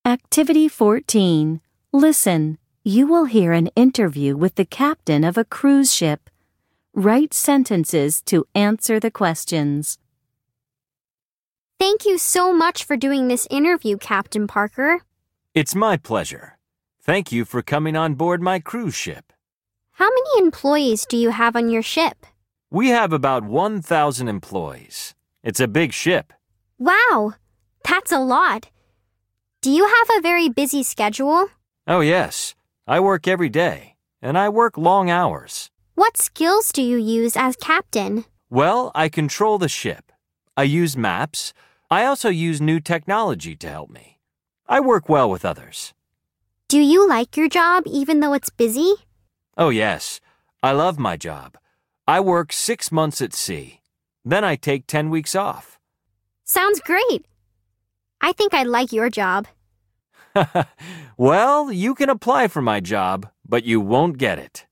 Activity 14. Listen. You will hear an interview with the captain of a cruise ship. Write sentences to answer the questions. Thank you so much for doing this interview, Captain Parker. It's my pleasure. Thank you for coming on board my cruise ship. How many employees do you have on your ship? We have about 1,000 employees. It's a big ship. Wow, that's a lot. Do you have a very busy schedule? Oh, yes. I work every day, and I work long hours. What skills do you use as captain? Well, I control the ship. I use maps. I also use new technology to help me. I work well with others. Do you like your job even though it's busy? Oh, yes. I love my job. I work 6 months at sea. Then I take 10 weeks off. Sounds great. I think I'd like your job. Well, you can apply for my job, but you won't get it.